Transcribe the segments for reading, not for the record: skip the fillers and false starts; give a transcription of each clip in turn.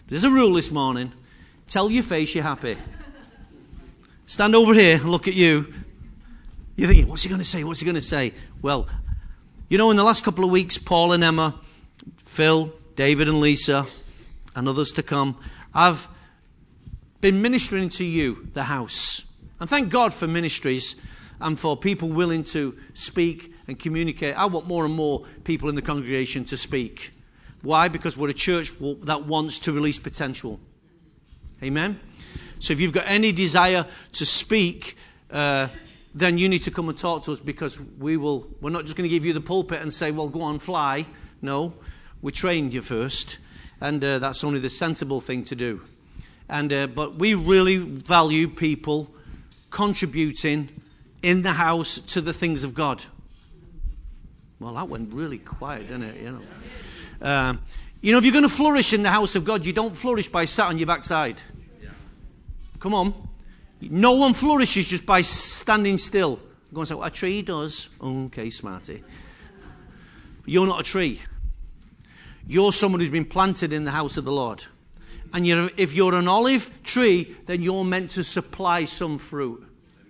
There's a rule this morning. Tell your face you're happy. Stand over here and look at you. You're thinking, what's he going to say? What's he going to say? Well, you know, in the last couple of weeks, Paul and Emma, Phil, David and Lisa, and others to come, I've been ministering to you, the house. And thank God for ministries and for people willing to speak and communicate. I want more and more people in the congregation to speak. Why? Because we're a church that wants to release potential. Amen? So if you've got any desire to speak, then you need to come and talk to us, because we're not just going to give you the pulpit and say, well, go on, fly. No, we trained you first, and that's only the sensible thing to do. But we really value people contributing in the house to the things of God. Well, that went really quiet, didn't it? If you're going to flourish in the house of God, you don't flourish by sat on your backside. Come on. No one flourishes just by standing still. Go and say, well, a tree does. Oh, okay, smarty. You're not a tree. You're someone who's been planted in the house of the Lord. And if you're an olive tree, then you're meant to supply some fruit.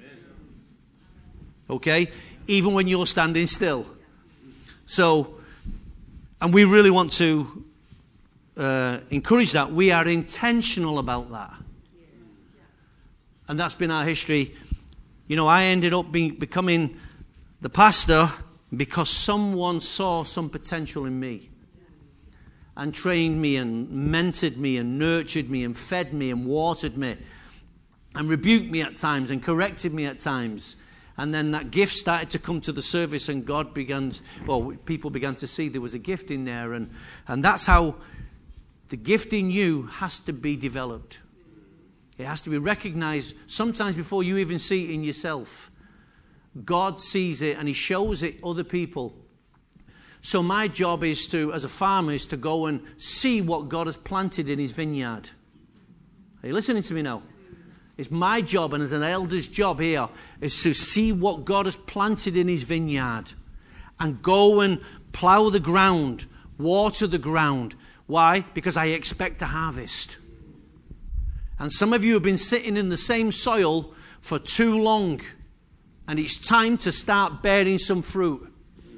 Okay? Even when you're standing still. So, and we really want to encourage that. We are intentional about that. And that's been our history. You know, I ended up becoming the pastor because someone saw some potential in me. And trained me and mentored me and nurtured me and fed me and watered me. And rebuked me at times and corrected me at times. And then that gift started to come to the surface, and people began to see there was a gift in there. And that's how the gift in you has to be developed. It has to be recognized sometimes before you even see it in yourself. God sees it and he shows it other people. So my job is as a farmer, is to go and see what God has planted in his vineyard. Are you listening to me now? It's my job, and as an elder's job here, is to see what God has planted in his vineyard. And go and plough the ground, water the ground. Why? Because I expect a harvest. And some of you have been sitting in the same soil for too long. And it's time to start bearing some fruit.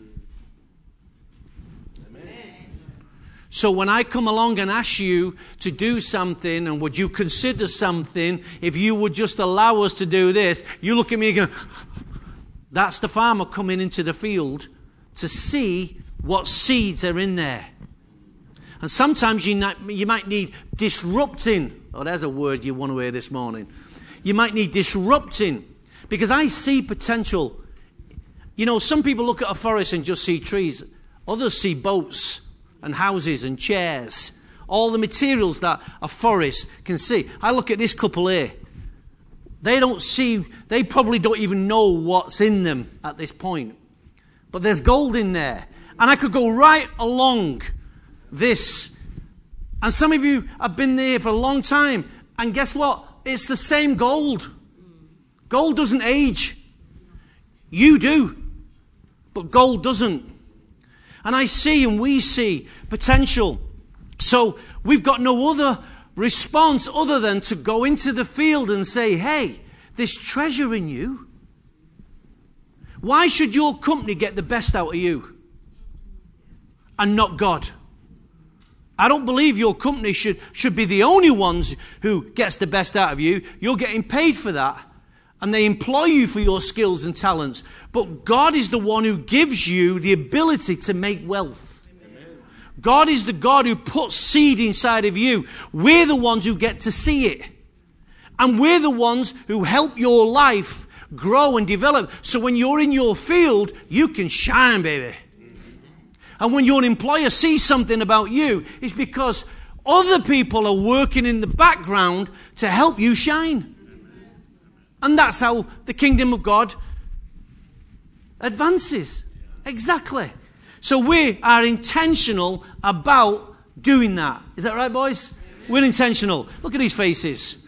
So when I come along and ask you to do something, and would you consider something, if you would just allow us to do this, you look at me and go, that's the farmer coming into the field to see what seeds are in there. And sometimes you might need disrupting. Oh, there's a word you want to hear this morning. You might need disrupting, because I see potential. You know, some people look at a forest and just see trees. Others see boats and houses and chairs, all the materials that a forest can see. I look at this couple here. They probably don't even know what's in them at this point. But there's gold in there. And I could go right along this. And some of you have been there for a long time. And guess what? It's the same gold. Gold doesn't age. You do. But gold doesn't. And I see and we see potential. So we've got no other response other than to go into the field and say, hey, there's treasure in you. Why should your company get the best out of you and not God? I don't believe your company should be the only ones who gets the best out of you. You're getting paid for that. And they employ you for your skills and talents. But God is the one who gives you the ability to make wealth. Amen. God is the God who puts seed inside of you. We're the ones who get to see it. And we're the ones who help your life grow and develop. So when you're in your field, you can shine, baby. And when your employer sees something about you, it's because other people are working in the background to help you shine. And that's how the kingdom of God advances. Exactly. So we are intentional about doing that. Is that right, boys? We're intentional. Look at these faces.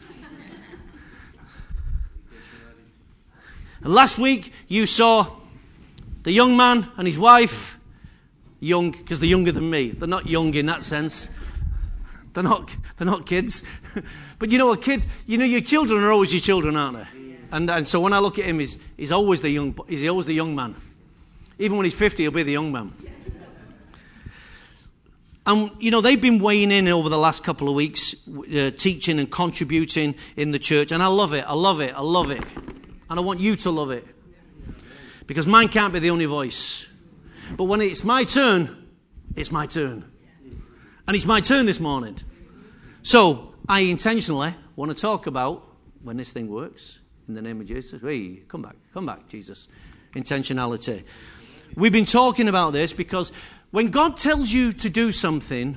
And last week you saw the young man and his wife. Young, because they're younger than me. They're not young in that sense. They're not kids. But a kid, your children are always your children, aren't they? And so when I look at him, he's always the young man. Even when he's 50, he'll be the young man. And, they've been weighing in over the last couple of weeks, teaching and contributing in the church. And I love it. I love it. I love it. And I want you to love it. Because mine can't be the only voice. But when it's my turn, it's my turn. And it's my turn this morning. So I intentionally want to talk about, when this thing works, in the name of Jesus. Hey, come back, Jesus. Intentionality. We've been talking about this because when God tells you to do something,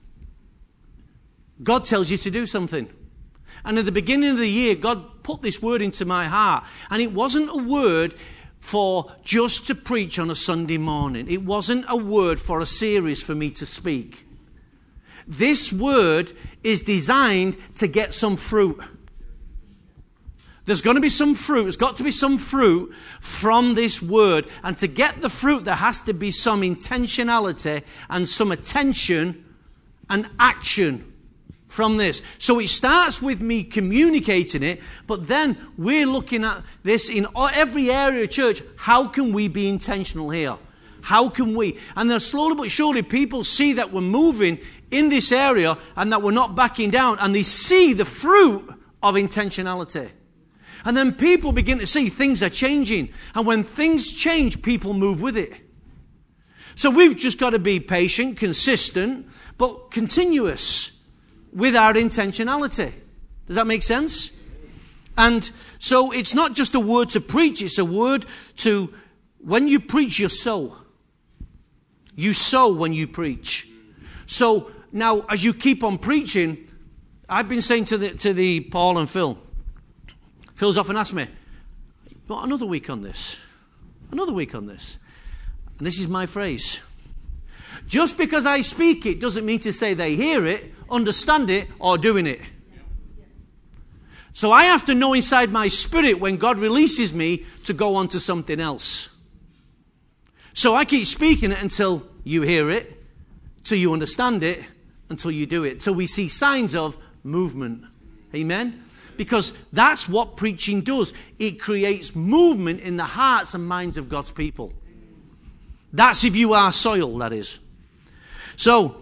God tells you to do something. And at the beginning of the year, God put this word into my heart. And it wasn't a word for just to preach on a Sunday morning. It wasn't a word for a series for me to speak. This word is designed to get some fruit. There's going to be some fruit. There's got to be some fruit from this word. And to get the fruit, there has to be some intentionality and some attention and action from this. So it starts with me communicating it, but then we're looking at this in every area of church. How can we be intentional here? How can we? And then slowly but surely people see that we're moving in this area and that we're not backing down. And they see the fruit of intentionality. And then people begin to see things are changing. And when things change, people move with it. So we've just got to be patient, consistent, but continuous with our intentionality. Does that make sense? And so it's not just a word to preach. It's a word to, when you preach, you sow. You sow when you preach. So now, as you keep on preaching, I've been saying to the Paul and Phil, Phil's often asked me, "What, another week on this? Another week on this?" And this is my phrase. Just because I speak it doesn't mean to say they hear it, understand it, or doing it. So I have to know inside my spirit when God releases me to go on to something else. So I keep speaking it until you hear it, till you understand it, until you do it, till we see signs of movement. Amen? Because that's what preaching does. It creates movement in the hearts and minds of God's people. That's if you are soil, that is. So,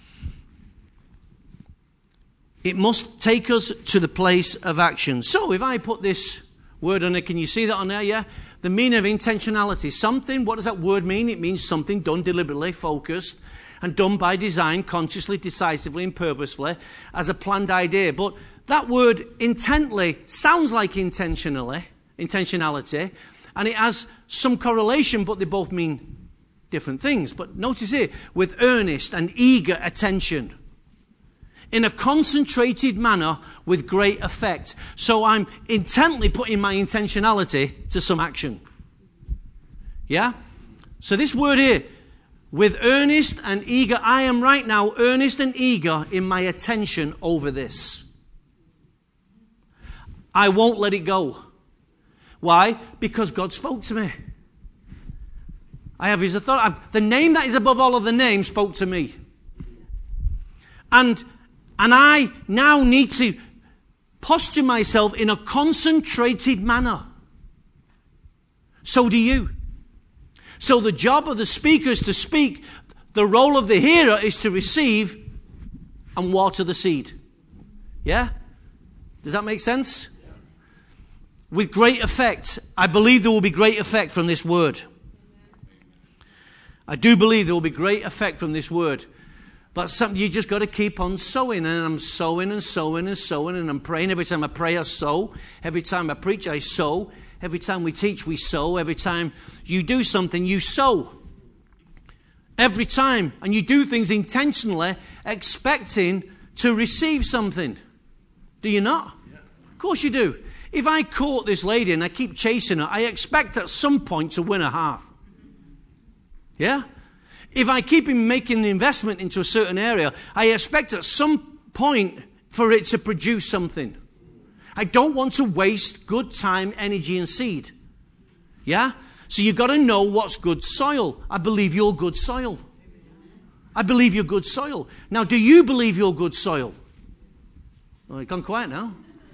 it must take us to the place of action. So, if I put this word on it, can you see that on there? Yeah? The meaning of intentionality. Something, what does that word mean? It means something done deliberately, focused, and done by design, consciously, decisively, and purposefully, as a planned idea. But that word intently sounds like intentionality, and it has some correlation, but they both mean different things. But notice here, with earnest and eager attention, in a concentrated manner with great effect. So I'm intently putting my intentionality to some action. Yeah? So this word here, with earnest and eager, I am right now earnest and eager in my attention over this. I won't let it go. Why? Because God spoke to me. I have His authority. The name that is above all other names spoke to me. And I now need to posture myself in a concentrated manner. So do you. So the job of the speaker is to speak. The role of the hearer is to receive and water the seed. Yeah? Does that make sense? With great effect. I believe there will be great effect from this word. I do believe there will be great effect from this word. But something you just got to keep on sowing. And I'm sowing and sowing and sowing. And I'm praying. Every time I pray, I sow. Every time I preach, I sow. Every time we teach, we sow. Every time you do something, you sow. Every time. And you do things intentionally, expecting to receive something. Do you not? Yeah. Of course you do. If I court this lady and I keep chasing her, I expect at some point to win her heart. Yeah? If I keep making an investment into a certain area, I expect at some point for it to produce something. I don't want to waste good time, energy, and seed. Yeah? So you've got to know what's good soil. I believe you're good soil. I believe you're good soil. Now, do you believe you're good soil? Oh, you've gone quiet now.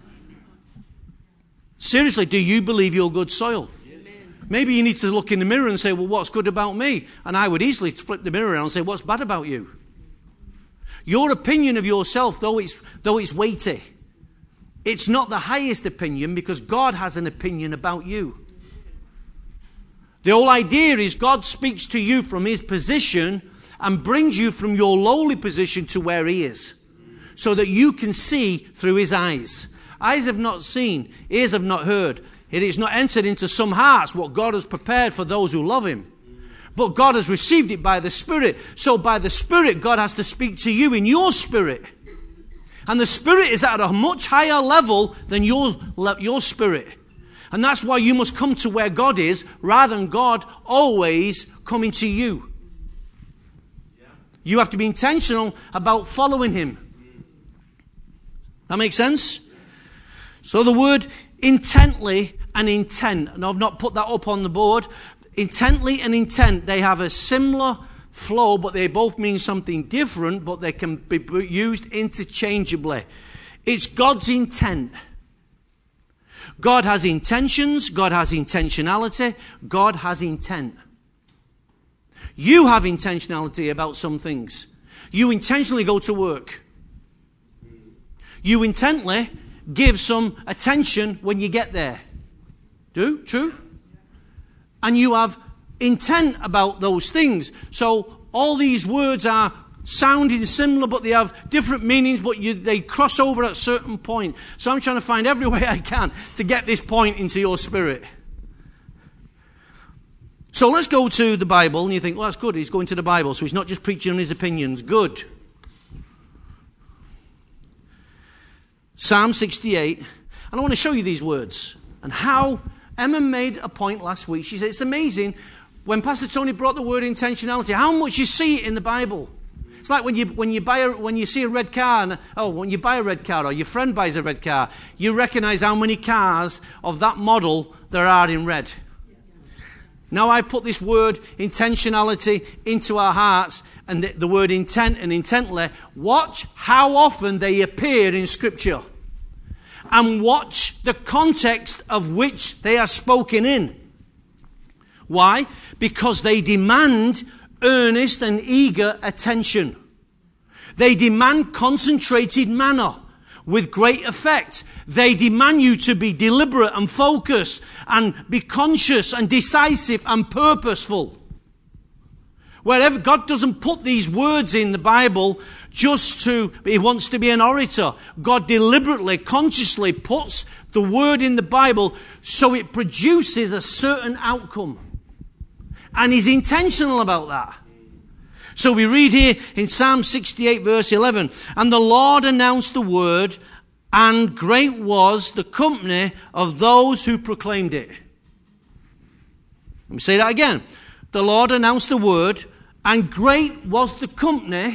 Seriously, do you believe you're good soil? Yes. Maybe you need to look in the mirror and say, well, what's good about me? And I would easily flip the mirror around and say, what's bad about you? Your opinion of yourself, though it's weighty, it's not the highest opinion, because God has an opinion about you. The whole idea is God speaks to you from his position and brings you from your lowly position to where he is, so that you can see through his eyes. Eyes have not seen, ears have not heard. It is not entered into some hearts what God has prepared for those who love him. But God has received it by the Spirit. So by the Spirit, God has to speak to you in your spirit. And the Spirit is at a much higher level than your spirit. And that's why you must come to where God is, rather than God always coming to you. You have to be intentional about following him. That makes sense? So the word intently and intent, and I've not put that up on the board. Intently and intent, they have a similar flow, but they both mean something different, but they can be used interchangeably. It's God's intent. God has intentions, God has intentionality, God has intent. You have intentionality about some things. You intentionally go to work. You intently give some attention when you get there. True? And you have intent about those things. So all these words are sounding similar, but they have different meanings, but they cross over at a certain point. So I'm trying to find every way I can to get this point into your spirit. So let's go to the Bible, and you think, well, that's good, he's going to the Bible, so he's not just preaching on his opinions. Good. Psalm 68, and I want to show you these words, and how Emma made a point last week. She said, it's amazing, when Pastor Tony brought the word intentionality, how much you see it in the Bible. It's like when you see a red car, when you buy a red car, or your friend buys a red car, you recognize how many cars of that model there are in red. Now I put this word intentionality into our hearts, and the word intent and intently. Watch how often they appear in Scripture, and watch the context of which they are spoken in. Why? Because they demand earnest and eager attention. They demand concentrated manner with great effect. They demand you to be deliberate and focused and be conscious and decisive and purposeful. Wherever God doesn't put these words in the Bible he wants to be an orator. God deliberately, consciously puts the word in the Bible so it produces a certain outcome. And he's intentional about that. So we read here in Psalm 68 verse 11, and the Lord announced the word, and great was the company of those who proclaimed it. Let me say that again. The Lord announced the word, and great was the company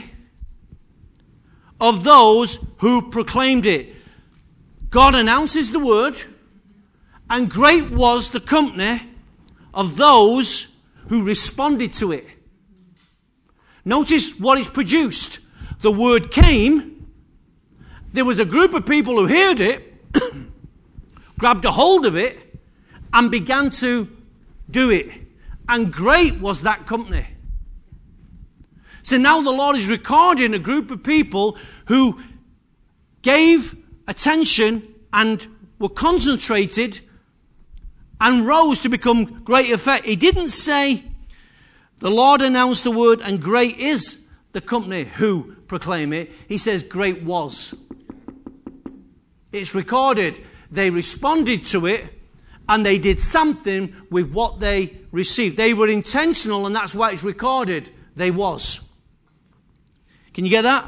of those who proclaimed it. God announces the word, and great was the company of those who responded to it. Notice what is produced. The word came. There was a group of people who heard it, grabbed a hold of it, and began to do it. And great was that company. So now the Lord is recording a group of people who gave attention and were concentrated and rose to become great effect. He didn't say, the Lord announced the word, and great is the company who proclaim it. He says, great was. It's recorded. They responded to it, and they did something with what they received. They were intentional, and that's why it's recorded. They was. Can you get that?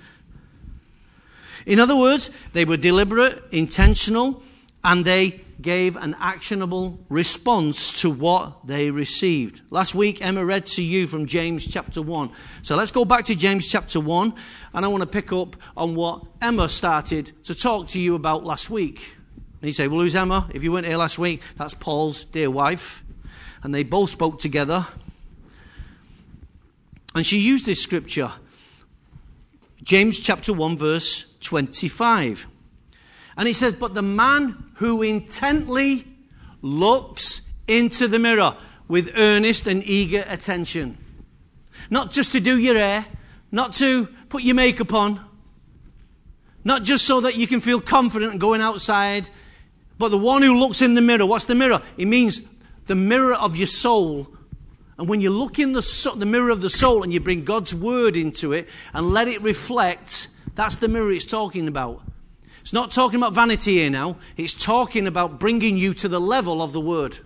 In other words, they were deliberate, intentional, and they gave an actionable response to what they received. Last week, Emma read to you from James chapter 1. So let's go back to James chapter 1, and I want to pick up on what Emma started to talk to you about last week. And you say, well, who's Emma? If you weren't here last week, that's Paul's dear wife. And they both spoke together And she used this scripture, James chapter 1, verse 25. And it says, but the man who intently looks into the mirror with earnest and eager attention. Not just to do your hair, not to put your makeup on, not just so that you can feel confident going outside, but the one who looks in the mirror. What's the mirror? It means the mirror of your soul. And when you look in the mirror of the soul and you bring God's word into it and let it reflect, that's the mirror it's talking about. It's not talking about vanity here now. It's talking about bringing you to the level of the word.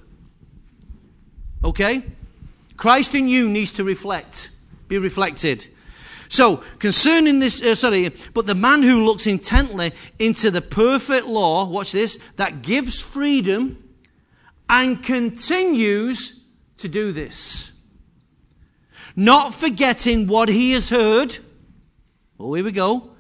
Okay? Christ in you needs to be reflected. So, concerning this, but the man who looks intently into the perfect law, watch this, that gives freedom and continues to do this. Not forgetting what he has heard. Oh, here we go.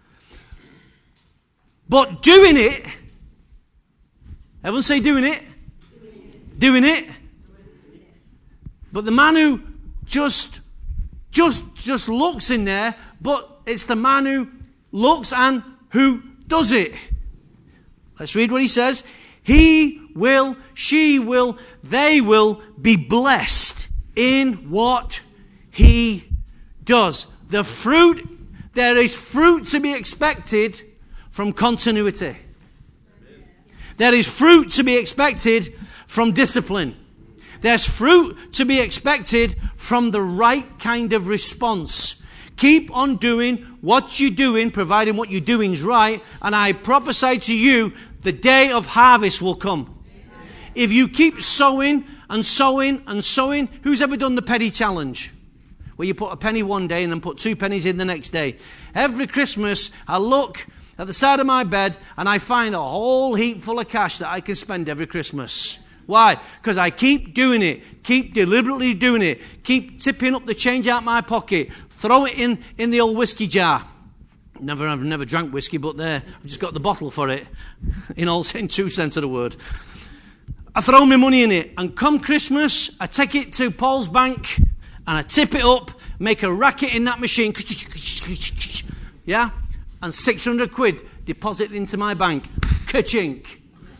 But doing it. Everyone say doing it. Doing it. But the man who just looks in there, but it's the man who looks and who does it. Let's read what he says. He will, she will, they will be blessed in what he does. The fruit, there is fruit to be expected from continuity. There is fruit to be expected from discipline. There's fruit to be expected from the right kind of response. Keep on doing what you're doing, providing what you're doing is right. And I prophesy to you, the day of harvest will come. Amen. If you keep sowing and sowing and sowing, who's ever done the penny challenge? Where you put a penny one day and then put 2 pennies in the next day. Every Christmas, I look at the side of my bed and I find a whole heap full of cash that I can spend every Christmas. Why? Because I keep doing it. Keep deliberately doing it. Keep tipping up the change out my pocket. Throw it in the old whiskey jar. I've never drank whiskey, but there. I've just got the bottle for it. In true sense of the word. I throw my money in it. And come Christmas, I take it to Paul's bank and I tip it up, make a racket in that machine. Yeah? And 600 quid deposit into my bank. Ka-chink.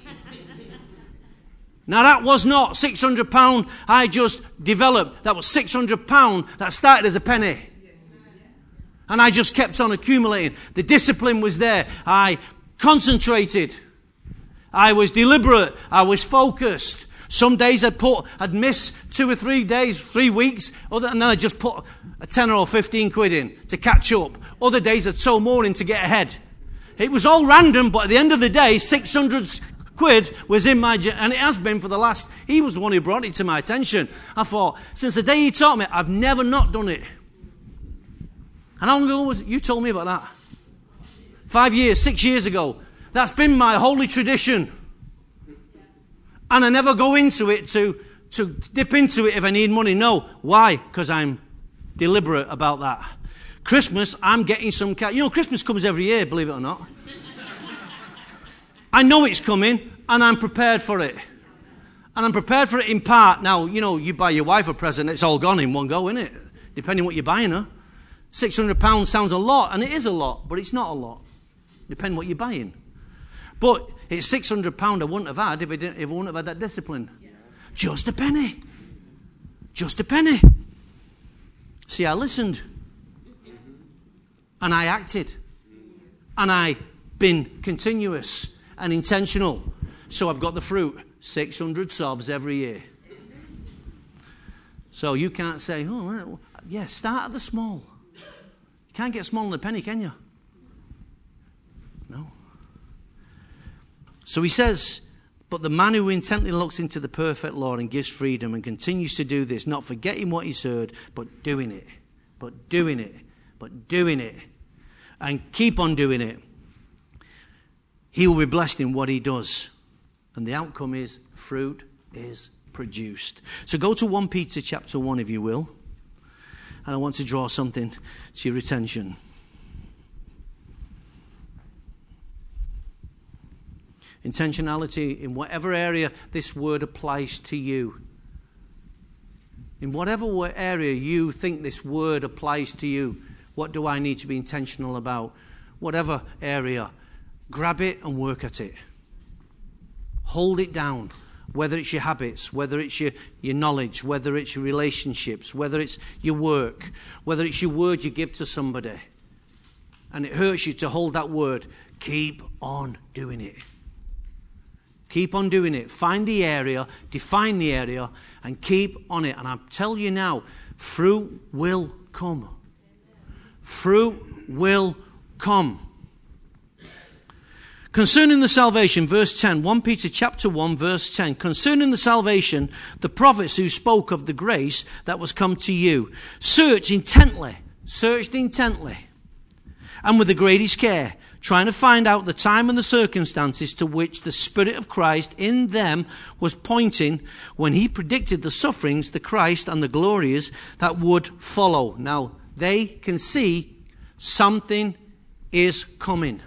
Now that was not £600 I just developed. That was £600 that started as a penny. And I just kept on accumulating. The discipline was there. I concentrated. I was deliberate. I was focused. Some days I'd miss 2 or 3 days, 3 weeks, and then I'd just put a 10 or 15 quid in to catch up. Other days I'd sow more in to get ahead. It was all random, but at the end of the day, 600 quid was in my, and it has been for the last, he was the one who brought it to my attention. I thought, since the day he taught me, I've never not done it. And how long ago was it? You told me about that. 5 years, 6 years ago. That's been my holy tradition. And I never go into it to dip into it if I need money. No. Why? Because I'm deliberate about that. Christmas, I'm getting some cash. You know, Christmas comes every year, believe it or not. I know it's coming, and I'm prepared for it. And I'm prepared for it in part. Now, you know, you buy your wife a present, it's all gone in one go, isn't it? Depending on what you're buying her. £600 sounds a lot, and it is a lot, but it's not a lot. Depending on what you're buying. But it's £600 I wouldn't have had if I wouldn't have had that discipline. Yeah. Just a penny. Just a penny. See, I listened. And I acted. And I've been continuous and intentional. So I've got the fruit. 600 sobs every year. So you can't say, oh, yeah, start at the small. You can't get smaller than a penny, can you? No. So he says, but the man who intently looks into the perfect law and gives freedom and continues to do this, not forgetting what he's heard, but doing it, but doing it, but doing it, and keep on doing it, he will be blessed in what he does. And the outcome is fruit is produced. So go to 1 Peter chapter 1, if you will. And I want to draw something to your attention. Intentionality in whatever area this word applies to you. In whatever area you think this word applies to you, what do I need to be intentional about? Whatever area, grab it and work at it. Hold it down. Whether it's your habits, whether it's your knowledge, whether it's your relationships, whether it's your work, whether it's your word you give to somebody, and it hurts you to hold that word, keep on doing it. Keep on doing it. Find the area, define the area, and keep on it. And I tell you now, fruit will come. Fruit will come. Concerning the salvation, verse 10, 1 Peter chapter 1, verse 10. Concerning the salvation, the prophets who spoke of the grace that was come to you, searched intently, and with the greatest care, trying to find out the time and the circumstances to which the Spirit of Christ in them was pointing when he predicted the sufferings, the Christ and the glories that would follow. Now, they can see something is coming.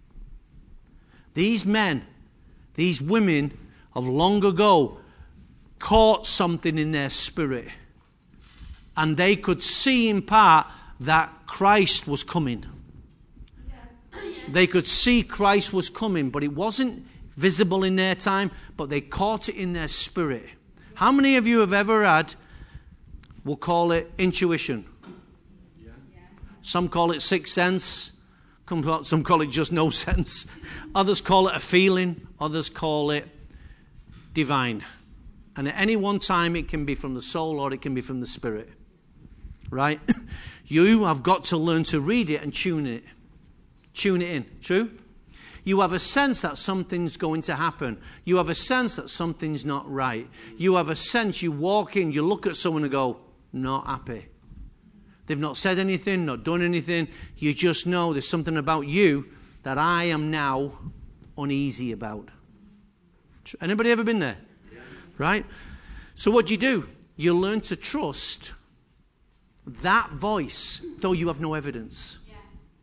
These men, these women of long ago caught something in their spirit. And they could see in part that Christ was coming. They could see Christ was coming, but it wasn't visible in their time, but they caught it in their spirit. How many of you have ever had, we'll call it intuition? Yeah. Some call it sixth sense. Some call it just no sense. Others call it a feeling. Others call it divine. And at any one time it can be from the soul or it can be from the spirit. Right? You have got to learn to read it and tune it. Tune it in. True? You have a sense that something's going to happen. You have a sense that something's not right. You have a sense, you walk in, you look at someone and go, not happy. They've not said anything, not done anything. You just know there's something about you that I am now uneasy about. Anybody ever been there? Yeah. Right? So what do? You learn to trust that voice, though you have no evidence. Yeah?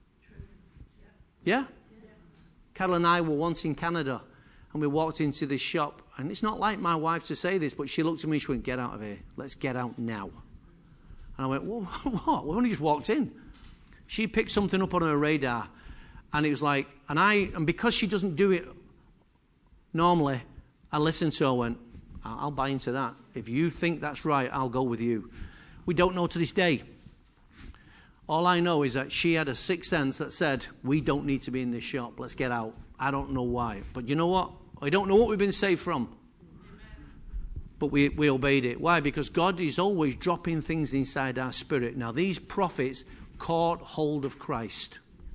Yeah? Carol and I were once in Canada, and we walked into this shop. And it's not like my wife to say this, but she looked at me and she went, get out of here. Let's get out now. And I went, well, what? We only just walked in. She picked something up on her radar. And it was like, and because she doesn't do it normally, I listened to her and went, I'll buy into that. If you think that's right, I'll go with you. We don't know to this day. All I know is that she had a sixth sense that said, we don't need to be in this shop. Let's get out. I don't know why. But you know what? I don't know what we've been saved from. But we obeyed it. Why? Because God is always dropping things inside our spirit. Now, these prophets caught hold of Christ.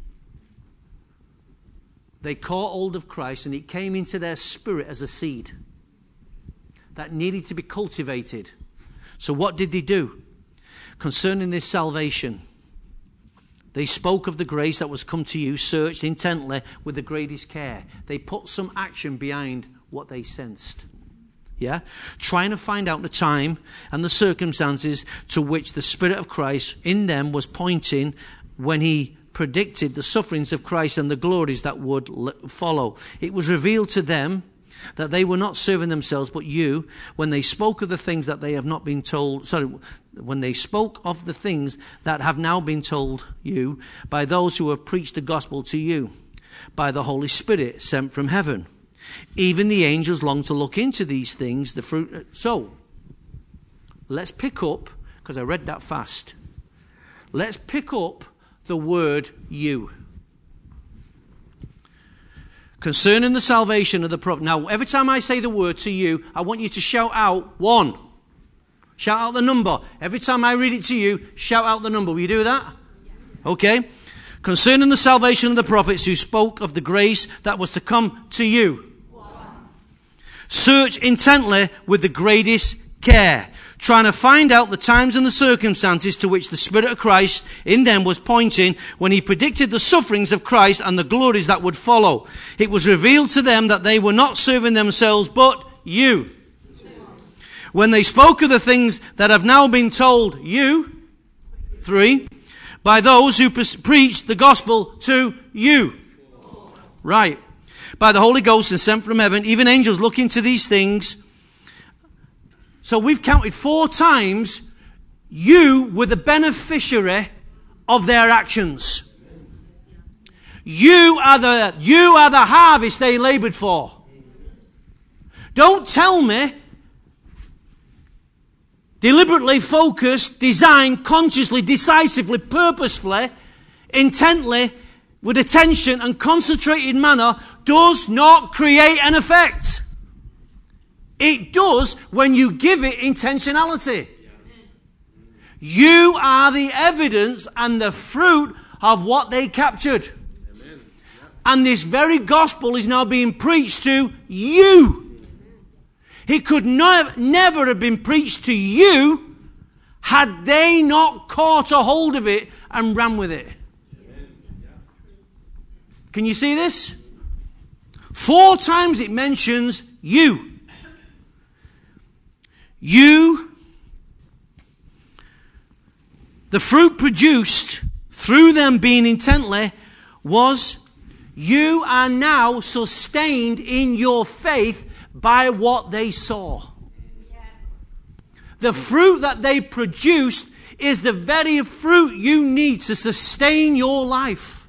They caught hold of Christ, and it came into their spirit as a seed that needed to be cultivated. So what did they do? Concerning this salvation, they spoke of the grace that was come to you, searched intently with the greatest care. They put some action behind what they sensed. Yeah? Trying to find out the time and the circumstances to which the Spirit of Christ in them was pointing when he predicted the sufferings of Christ and the glories that would follow. It was revealed to them that they were not serving themselves but you when they spoke of the things that they have not been told. When they spoke of the things that have now been told you by those who have preached the gospel to you by the Holy Spirit sent from heaven. Even the angels long to look into these things, the fruit. So, let's pick up, because I read that fast. Let's pick up the word you. Concerning the salvation of the prophet. Now, every time I say the word to you, I want you to shout out 1. Shout out the number. Every time I read it to you, shout out the number. Will you do that? Okay. Concerning the salvation of the prophets who spoke of the grace that was to come to you. Search intently with the greatest care, trying to find out the times and the circumstances to which the Spirit of Christ in them was pointing when he predicted the sufferings of Christ and the glories that would follow. It was revealed to them that they were not serving themselves but you. When they spoke of the things that have now been told you, 3, by those who preached the gospel to you. Right. By the Holy Ghost and sent from heaven, even angels look into these things. So we've counted 4 times you were the beneficiary of their actions. You are the harvest they labored for. Don't tell me deliberately, focused, designed, consciously, decisively, purposefully, intently, with attention and concentrated manner does not create an effect. It does when you give it intentionality. You are the evidence and the fruit of what they captured. And this very gospel is now being preached to you. It could never have been preached to you had they not caught a hold of it and ran with it. Can you see this? 4 times it mentions you. You, the fruit produced through them being intently was, you are now sustained in your faith by what they saw. The fruit that they produced is the very fruit you need to sustain your life.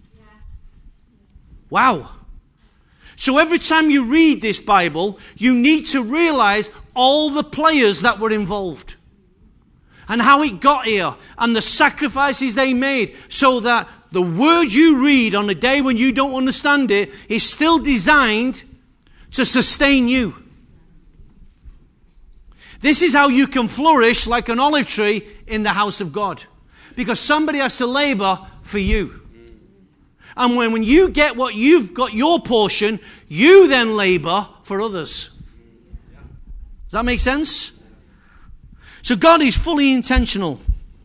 Wow. So every time you read this Bible, you need to realize all the players that were involved and how it got here and the sacrifices they made, so that the word you read on the day when you don't understand it is still designed to sustain you. This is how you can flourish like an olive tree in the house of God, because somebody has to labor for you. And when you get what you've got, your portion, you then labor for others. Does that make sense? So God is fully intentional.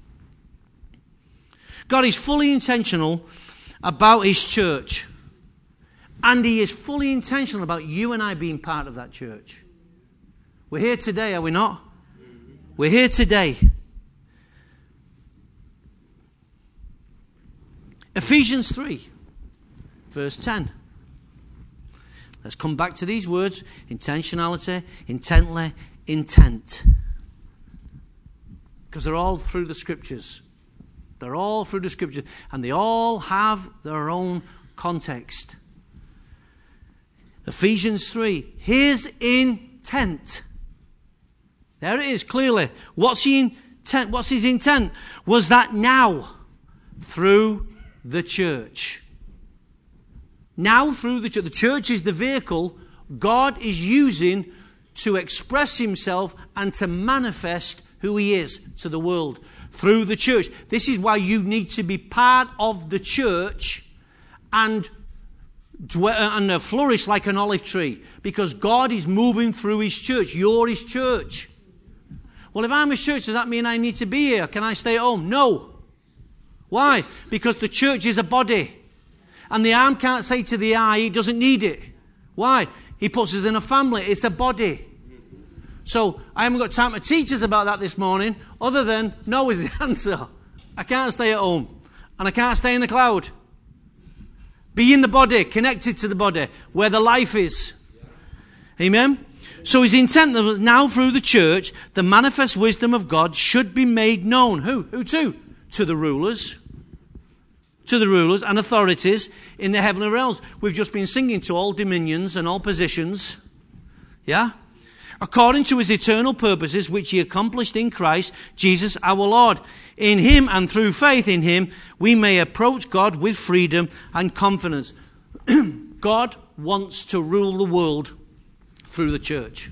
God is fully intentional about his church. And he is fully intentional about you and I being part of that church. We're here today, are we not? We're here today. Ephesians 3, verse 10. Let's come back to these words. Intentionality, intently, intent. Because they're all through the scriptures. They're all through the scriptures. And they all have their own context. Ephesians 3. His intent. There it is, clearly. What's his intent? What's his intent? Was that now, through the church. Now through the church. The church is the vehicle God is using to express himself and to manifest who he is to the world through the church. This is why you need to be part of the church and flourish like an olive tree, because God is moving through his church. You're his church. Well, if I'm his church, does that mean I need to be here? Can I stay at home? No. Why? Because the church is a body. And the arm can't say to the eye, he doesn't need it. Why? He puts us in a family. It's a body. So I haven't got time to teach us about that this morning, other than no is the answer. I can't stay at home. And I can't stay in the cloud. Be in the body, connected to the body, where the life is. Amen? So his intent was now through the church, the manifest wisdom of God should be made known. Who? Who to? To the rulers. To the rulers and authorities in the heavenly realms. We've just been singing to all dominions and all positions. Yeah? According to his eternal purposes, which he accomplished in Christ Jesus our Lord. In him and through faith in him, we may approach God with freedom and confidence. God wants to rule the world through the church.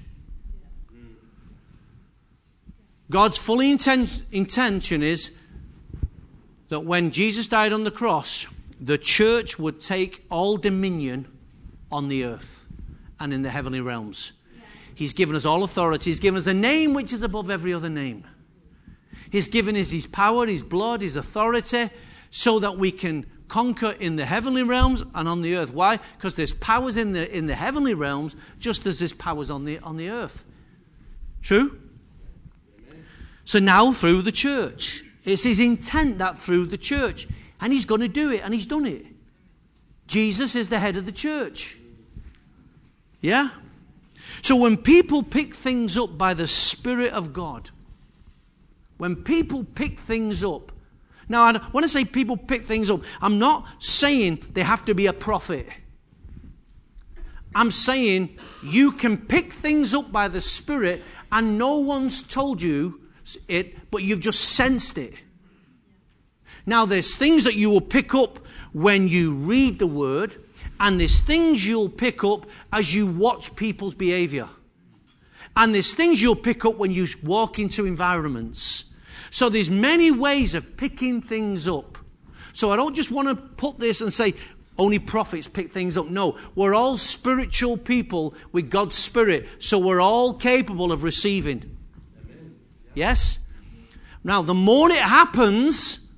God's fully intention is that when Jesus died on the cross, the church would take all dominion on the earth and in the heavenly realms. He's given us all authority. He's given us a name which is above every other name. He's given us his power, his blood, his authority, so that we can conquer in the heavenly realms and on the earth. Why? Because there's powers in the heavenly realms just as there's powers on the earth. True? Amen. So now through the church. It's his intent that through the church. And he's going to do it, and he's done it. Jesus is the head of the church. Yeah? So when people pick things up by the Spirit of God, when people pick things up. Now, when I say people pick things up, I'm not saying they have to be a prophet. I'm saying you can pick things up by the Spirit and no one's told you it, but you've just sensed it. Now, there's things that you will pick up when you read the Word, and there's things you'll pick up as you watch people's behavior. And there's things you'll pick up when you walk into environments. So there's many ways of picking things up. So I don't just want to put this and say, only prophets pick things up. No, we're all spiritual people with God's Spirit. So we're all capable of receiving. Amen. Yes? Now, the more it happens,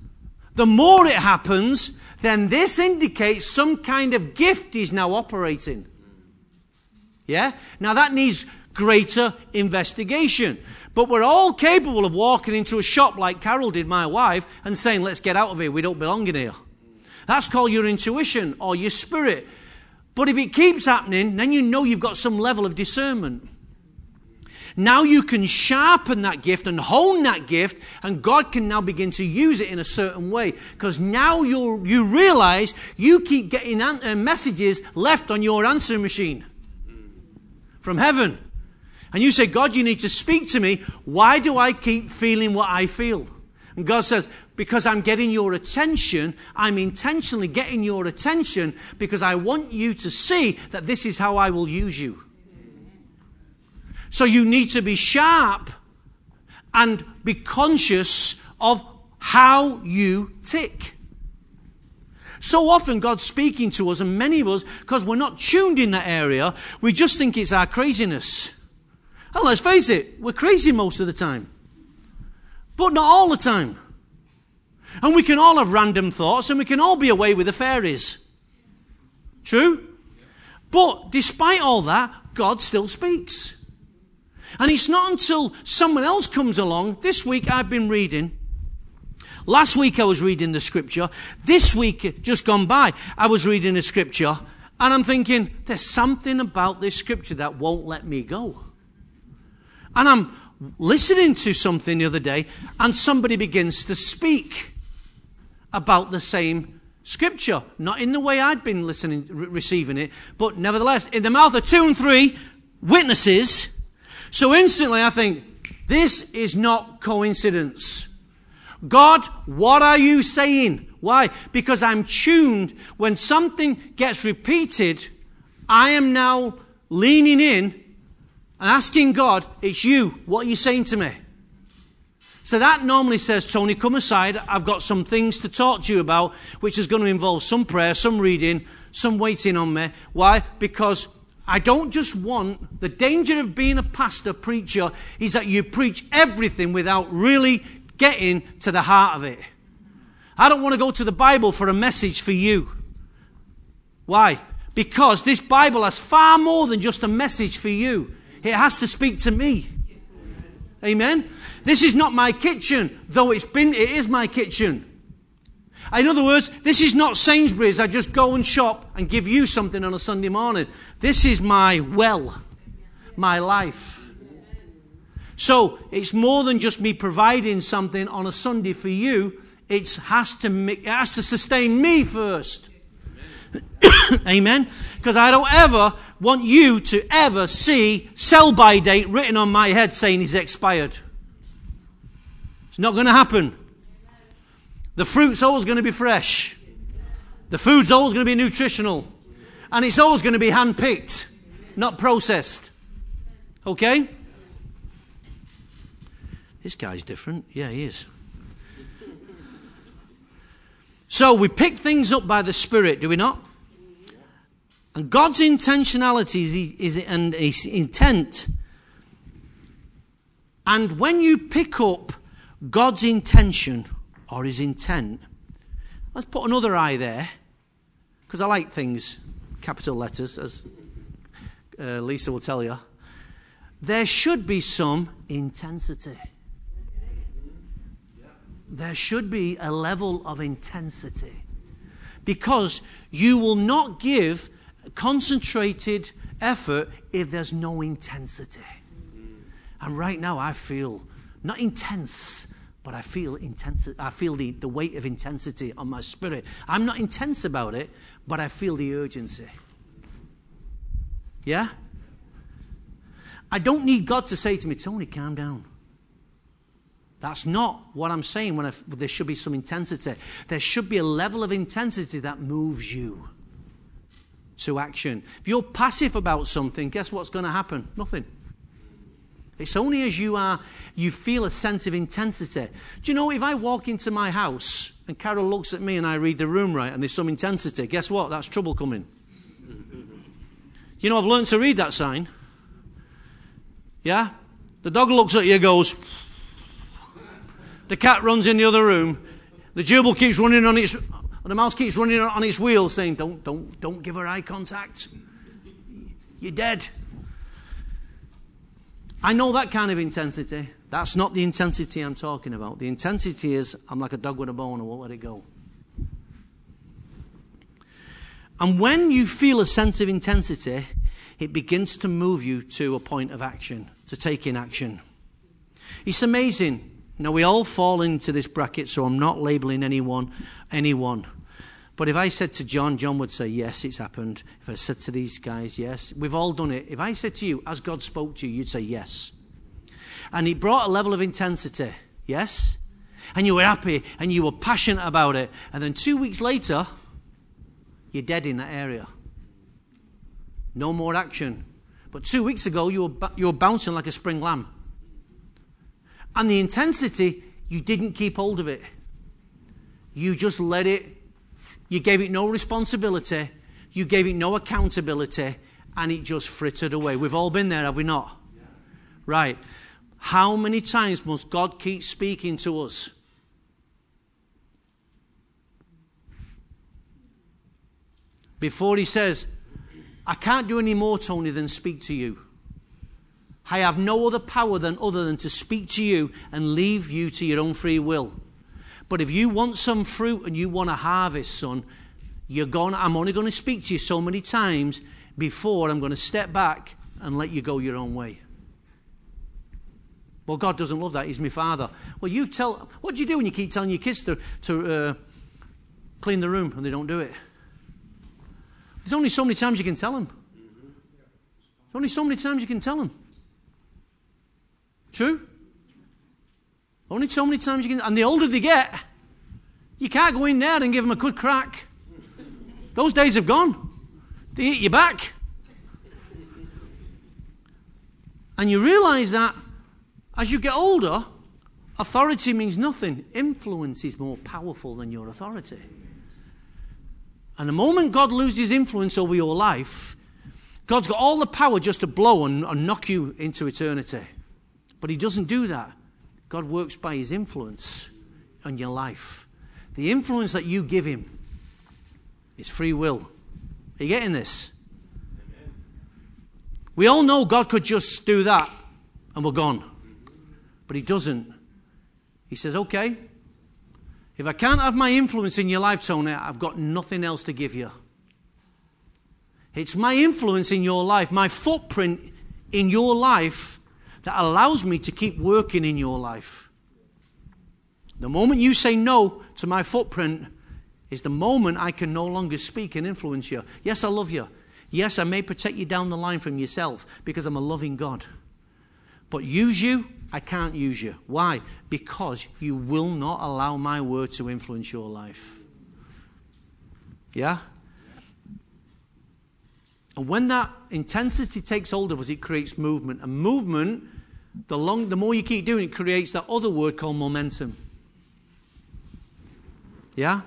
then this indicates some kind of gift is now operating. Yeah? Now, that needs greater investigation. But we're all capable of walking into a shop like Carol did, my wife, and saying, let's get out of here. We don't belong in here. That's called your intuition or your spirit. But if it keeps happening, then you know you've got some level of discernment. Now you can sharpen that gift and hone that gift, and God can now begin to use it in a certain way. Because now you realize you keep getting messages left on your answering machine from heaven. And you say, God, you need to speak to me. Why do I keep feeling what I feel? And God says, because I'm getting your attention. I'm intentionally getting your attention because I want you to see that this is how I will use you. So you need to be sharp and be conscious of how you tick. So often God's speaking to us, and many of us, because we're not tuned in that area, we just think it's our craziness. And let's face it, we're crazy most of the time. But not all the time. And we can all have random thoughts, and we can all be away with the fairies. True? But despite all that, God still speaks. And it's not until someone else comes along. This week I've been reading. Last week I was reading the scripture. This week, just gone by, I was reading the scripture. And I'm thinking, there's something about this scripture that won't let me go. And I'm listening to something the other day, and somebody begins to speak about the same scripture. Not in the way I'd been listening, receiving it, but nevertheless, in the mouth of 2 and 3 witnesses. So instantly I think, this is not coincidence. God, what are you saying? Why? Because I'm tuned. When something gets repeated, I am now leaning in and asking God, it's you. What are you saying to me? So that normally says, Tony, come aside. I've got some things to talk to you about, which is going to involve some prayer, some reading, some waiting on me. Why? Because I don't just want, the danger of being a pastor, preacher, is that you preach everything without really getting to the heart of it. I don't want to go to the Bible for a message for you. Why? Because this Bible has far more than just a message for you. It has to speak to me. Amen? This is not my kitchen, though it is my kitchen. In other words, this is not Sainsbury's. I just go and shop and give you something on a Sunday morning. This is my well, my life. So it's more than just me providing something on a Sunday for you. It has to sustain me first. Amen? Because I don't ever want you to ever see sell-by date written on my head saying it's expired. It's not going to happen. The fruit's always going to be fresh. The food's always going to be nutritional. And it's always going to be hand-picked, not processed. Okay? This guy's different. Yeah, he is. So we pick things up by the Spirit, do we not? And God's intentionality and His intent. And when you pick up God's intention or His intent, let's put another I there, because I like things, capital letters, as Lisa will tell you. There should be some intensity. There should be a level of intensity. Because you will not give concentrated effort if there's no intensity. And right now I feel not intense, but I feel the weight of intensity on my spirit. I'm not intense about it, but I feel the urgency. Yeah? I don't need God to say to me, Tony, calm down. That's not what I'm saying when there should be some intensity. There should be a level of intensity that moves you to action. If you're passive about something, guess what's going to happen? Nothing. It's only as you feel a sense of intensity. Do you know, if I walk into my house and Carol looks at me and I read the room right and there's some intensity, guess what? That's trouble coming. You know, I've learned to read that sign. Yeah? The dog looks at you and goes. The cat runs in the other room. The gerbil keeps running on its... The mouse keeps running on its wheels saying, don't give her eye contact. You're dead. I know that kind of intensity. That's not the intensity I'm talking about. The intensity is, I'm like a dog with a bone, I won't let it go. And when you feel a sense of intensity, it begins to move you to a point of action, to taking action. It's amazing. Now, we all fall into this bracket, so I'm not labeling anyone. But if I said to John, John would say, yes, it's happened. If I said to these guys, yes, we've all done it. If I said to you, as God spoke to you, you'd say yes. And it brought a level of intensity, yes? And you were happy and you were passionate about it. And then 2 weeks later, you're dead in that area. No more action. But 2 weeks ago, you were bouncing like a spring lamb. And the intensity, you didn't keep hold of it. You just let it. You gave it no responsibility. You gave it no accountability. And it just frittered away. We've all been there, have we not? Yeah. Right. How many times must God keep speaking to us? Before he says, I can't do any more, Tony, than speak to you. I have no other power other than to speak to you and leave you to your own free will. But if you want some fruit and you want to harvest, son, I'm only going to speak to you so many times before I'm going to step back and let you go your own way. Well, God doesn't love that. He's my father. Well, what do you do when you keep telling your kids to clean the room and they don't do it? There's only so many times you can tell them. There's only so many times you can tell them. True? Only so many times you can. And the older they get, you can't go in there and give them a good crack. Those days have gone. They hit you back. And you realise that as you get older, authority means nothing. Influence is more powerful than your authority. And the moment God loses influence over your life, God's got all the power just to blow and knock you into eternity. But he doesn't do that. God works by his influence on your life. The influence that you give him is free will. Are you getting this? Amen. We all know God could just do that and we're gone. But he doesn't. He says, okay, if I can't have my influence in your life, Tony, I've got nothing else to give you. It's my influence in your life, my footprint in your life that allows me to keep working in your life. The moment you say no to my footprint is the moment I can no longer speak and influence you. Yes, I love you. Yes, I may protect you down the line from yourself because I'm a loving God. But use you, I can't use you. Why? Because you will not allow my word to influence your life. Yeah? And when that intensity takes hold of us, it creates movement. And movement, the more you keep doing it, creates that other word called momentum. Yeah?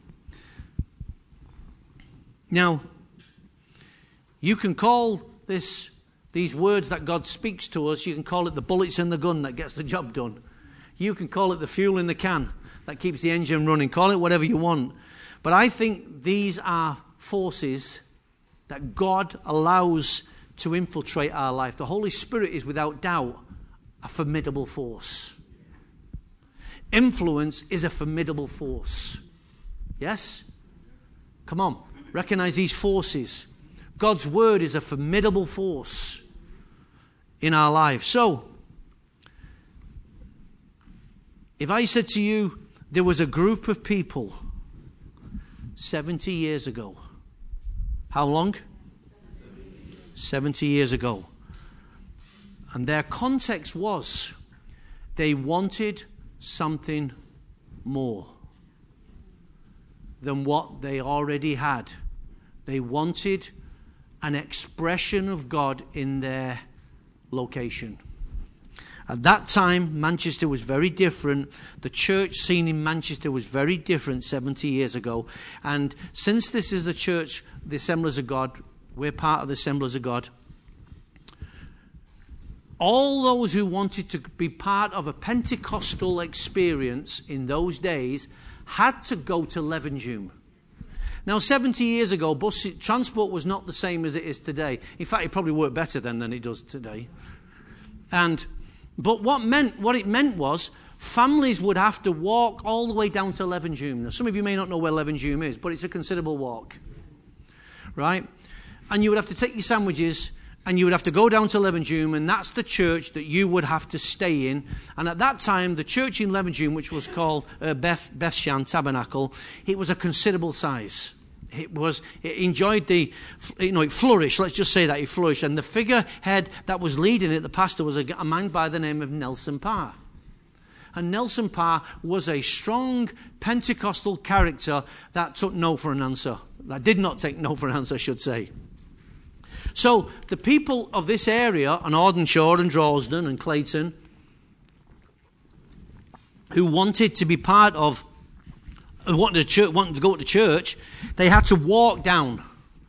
Now, you can call these words that God speaks to us, you can call it the bullets in the gun that gets the job done. You can call it the fuel in the can that keeps the engine running. Call it whatever you want. But I think these are forces that God allows to infiltrate our life. The Holy Spirit is without doubt a formidable force. Influence is a formidable force. Yes? Come on. Recognize these forces. God's word is a formidable force in our life. So, If I said to you, there was a group of people 70 years ago. How long? 70 years ago. And their context was they wanted something more than what they already had. They wanted an expression of God in their location. At that time, Manchester was very different. The church scene in Manchester was very different 70 years ago. And since this is the church, the Assemblies of God, we're part of the Assemblies of God, all those who wanted to be part of a Pentecostal experience in those days had to go to Levenshulme. Now, 70 years ago, bus transport was not the same as it is today. In fact, it probably worked better then than it does today. But what it meant was families would have to walk all the way down to Levenshulme. Now, some of you may not know where Levenshulme is, but it's a considerable walk, right? And you would have to take your sandwiches and you would have to go down to Levenshulme, and that's the church that you would have to stay in. And at that time, the church in Levenshulme, which was called Bethshan Tabernacle, it was a considerable size. It enjoyed it flourished. Let's just say that it flourished. And the figurehead that was leading it, the pastor, was a man by the name of Nelson Parr. And Nelson Parr was a strong Pentecostal character that took no for an answer. That did not take no for an answer, I should say. So the people of this area, and Audenshaw and Droylsden and Clayton, who wanted to be part of, wanted to go to church, they had to walk down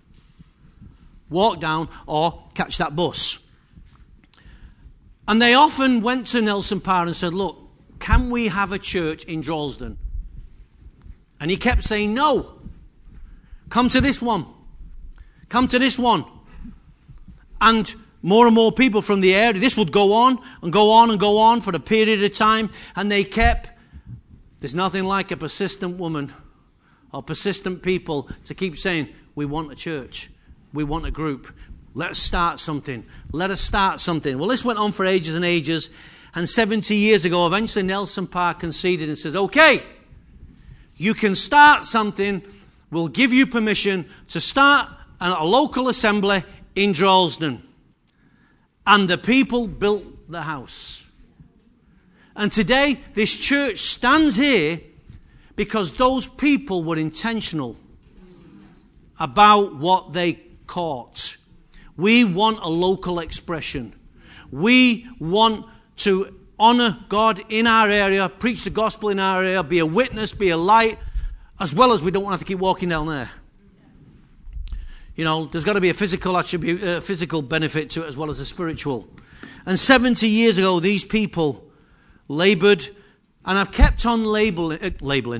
or catch that bus. And they often went to Nelson Parr and said, look, can we have a church in Droylsden? And he kept saying, no, come to this one. Come to this one. And more people from the area, this would go on and go on and go on for a period of time. And they kept, there's nothing like a persistent woman or persistent people to keep saying, we want a church. We want a group. Let's start something. Let us start something. Well, this went on for ages and ages. And 70 years ago, eventually Nelson Parr conceded and says, okay, you can start something. We'll give you permission to start a local assembly in Droylsden. And the people built the house. And today, this church stands here because those people were intentional about what they caught. We want a local expression. We want to honour God in our area, preach the gospel in our area, be a witness, be a light, as well as we don't want to have to keep walking down there. You know, there's got to be a physical attribute, physical benefit to it as well as a spiritual. And 70 years ago, these people laboured, and I've kept on labouring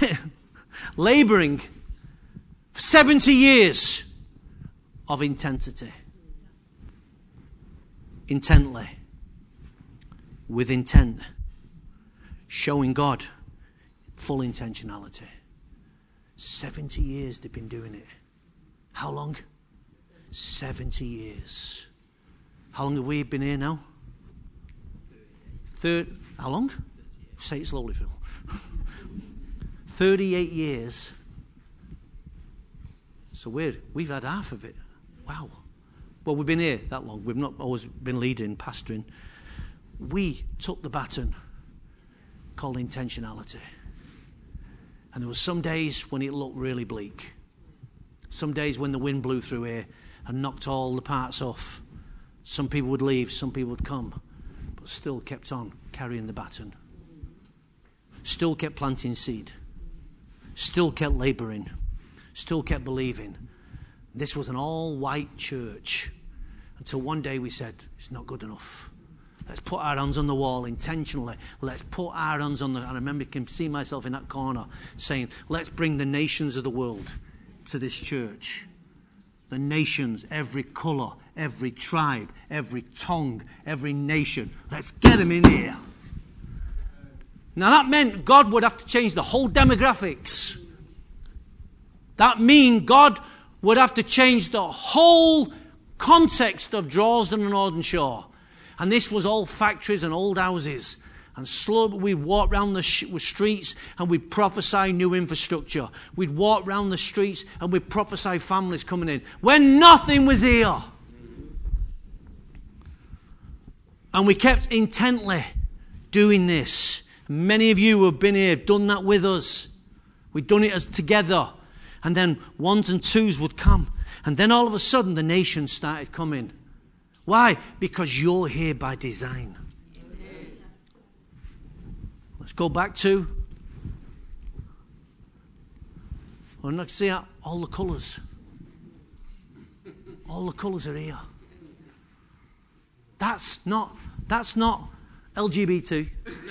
for 70 years of intensity. Intently. With intent. Showing God full intentionality. 70 years they've been doing it. How long? 70 years. How long have we been here now? How long? Say it slowly, Phil. 38 years. So we've had half of it. Wow. Well, we've been here that long. We've not always been leading, pastoring. We took the baton called intentionality. And there were some days when it looked really bleak. Some days when the wind blew through here and knocked all the parts off. Some people would leave, some people would come. But still kept on carrying the baton. Still kept planting seed. Still kept labouring. Still kept believing. This was an all-white church. Until one day we said, it's not good enough. Let's put our hands on the wall intentionally. Let's put our hands on the... I remember I can see myself in that corner saying, let's bring the nations of the world to this church. The nations, every colour, every tribe, every tongue, every nation. Let's get them in here. Now that meant God would have to change the whole demographics. That means God would have to change the whole context of Droylsden and Audenshaw. And this was all factories and old houses. And slowly we'd walk around the streets and we'd prophesy new infrastructure. We'd walk around the streets and we'd prophesy families coming in. When nothing was here. And we kept intently doing this. Many of you who have been here have done that with us. We've done it as together. And then ones and twos would come. And then all of a sudden the nations started coming. Why? Because you're here by design. Let's go back to, and let's see all the colours. All the colours are here. That's not LGBT.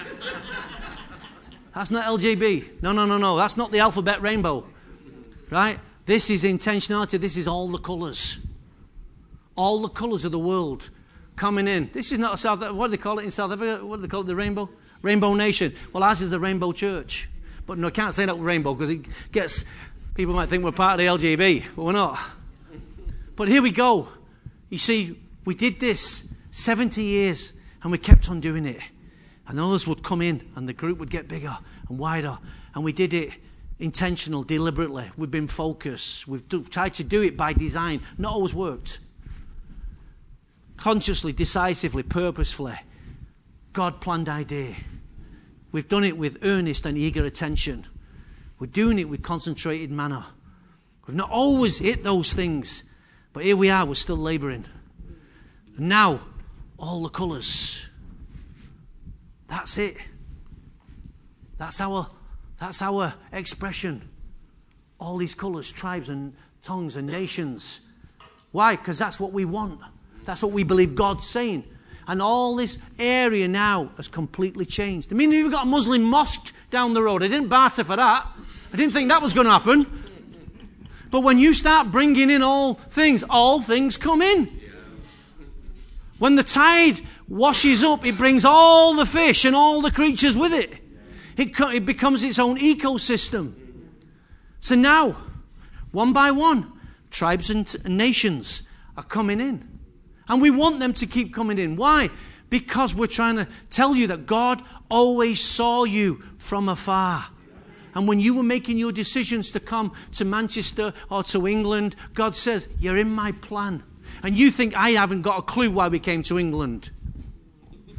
That's not LGB. No. That's not the alphabet rainbow. Right? This is intentionality. This is all the colours. All the colours of the world coming in. This is not a South, what do they call it in South Africa? What do they call it? The rainbow? Rainbow Nation. Well, ours is the Rainbow Church. But no, I can't say that rainbow because it gets, people might think we're part of the LGB, but we're not. But here we go. You see, we did this 70 years and we kept on doing it. And others would come in and the group would get bigger and wider. And we did it intentional, deliberately. We've been focused. We've tried to do it by design. Not always worked. Consciously, decisively, purposefully. God-planned idea. We've done it with earnest and eager attention. We're doing it with concentrated manner. We've not always hit those things, but here we are, we're still labouring. And now, all the colours. That's it. That's our expression. All these colours, tribes and tongues and nations. Why? Because that's what we want. That's what we believe God's saying. And all this area now has completely changed. I mean, you've got a Muslim mosque down the road. I didn't barter for that. I didn't think that was going to happen. But when you start bringing in all things come in. When the tide washes up, it brings all the fish and all the creatures with it. It becomes its own ecosystem. So now, one by one, tribes and nations are coming in. And we want them to keep coming in. Why? Because we're trying to tell you that God always saw you from afar. And when you were making your decisions to come to Manchester or to England, God says, you're in my plan. And you think I haven't got a clue why we came to England. We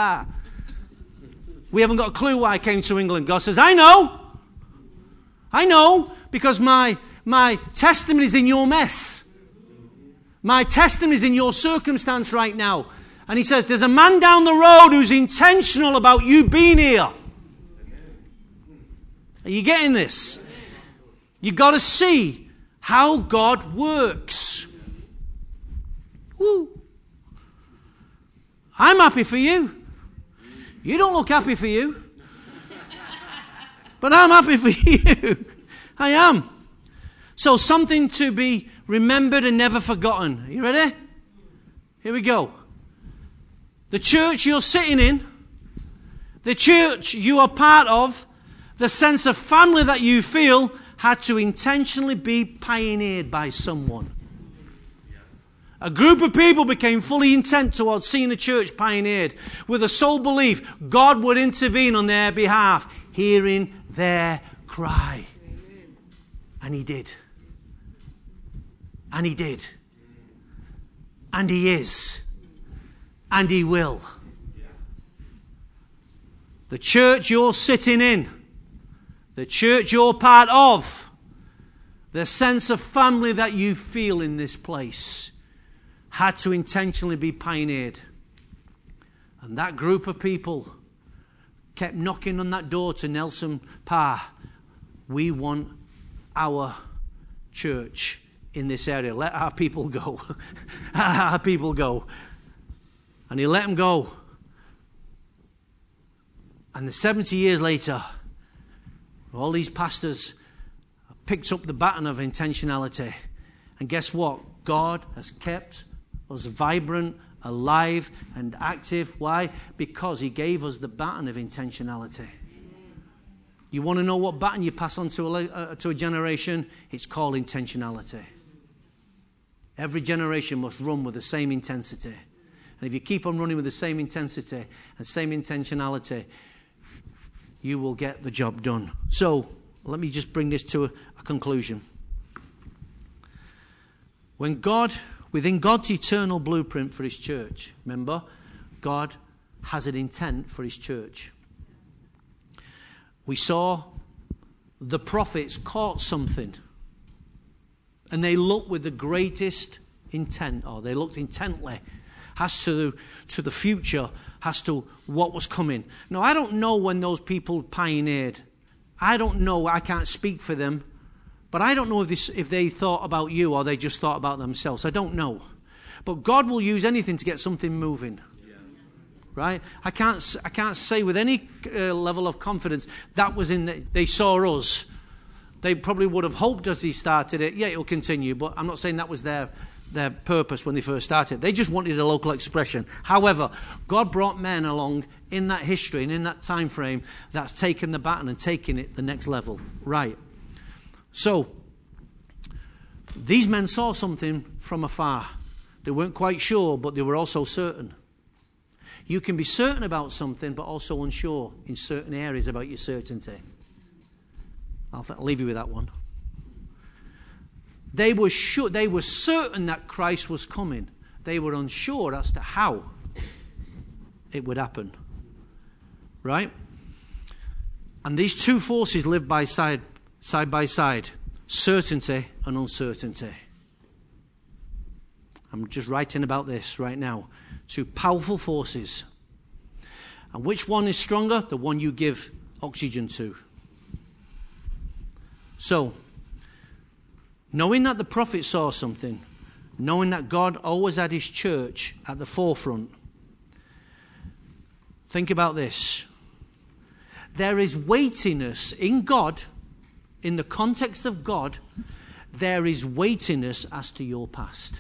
haven't got a clue why I came to England. God says, I know, because my testimony is in your mess. My testimony is in your circumstance right now. And he says, there's a man down the road who's intentional about you being here. Are you getting this? You've got to see how God works. Woo. I'm happy for you. You don't look happy for you. But I'm happy for you. I am. So something to be remembered and never forgotten. Are you ready? Here we go. The church you're sitting in, the church you are part of, the sense of family that you feel had to intentionally be pioneered by someone. A group of people became fully intent towards seeing the church pioneered with a sole belief God would intervene on their behalf, hearing their cry. And he did. And he did. And he is. And he will. The church you're sitting in, the church you're part of, the sense of family that you feel in this place had to intentionally be pioneered. And that group of people kept knocking on that door to Nelson Parr. We want our church in this area. Let our people go. Our people go. And he let them go. And 70 years later, all these pastors picked up the baton of intentionality. And guess what? God has kept us vibrant, alive, and active. Why? Because he gave us the baton of intentionality. You want to know what baton you pass on to a generation? It's called intentionality. Every generation must run with the same intensity. And if you keep on running with the same intensity and same intentionality, you will get the job done. So, let me just bring this to a conclusion. Within God's eternal blueprint for his church, remember, God has an intent for his church. We saw the prophets caught something, and they looked with the greatest intent, or they looked intently as to the future, as to what was coming. Now, I don't know when those people pioneered. I don't know. I can't speak for them. But I don't know if they thought about you or they just thought about themselves. I don't know. But God will use anything to get something moving. Right? I can't say with any level of confidence that was they saw us. They probably would have hoped as he started it, yeah, it'll continue. But I'm not saying that was their purpose when they first started. They just wanted a local expression. However, God brought men along in that history and in that time frame that's taken the baton and taken it the next level. Right. So, these men saw something from afar. They weren't quite sure, but they were also certain. You can be certain about something, but also unsure in certain areas about your certainty. I'll leave you with that one. They were sure, they were certain that Christ was coming. They were unsure as to how it would happen. Right? And these two forces live side by side, certainty and uncertainty. I'm just writing about this right now. Two powerful forces. And which one is stronger? The one you give oxygen to. So, knowing that the prophet saw something, knowing that God always had his church at the forefront, think about this. There is weightiness in God. In the context of God, there is weightiness as to your past.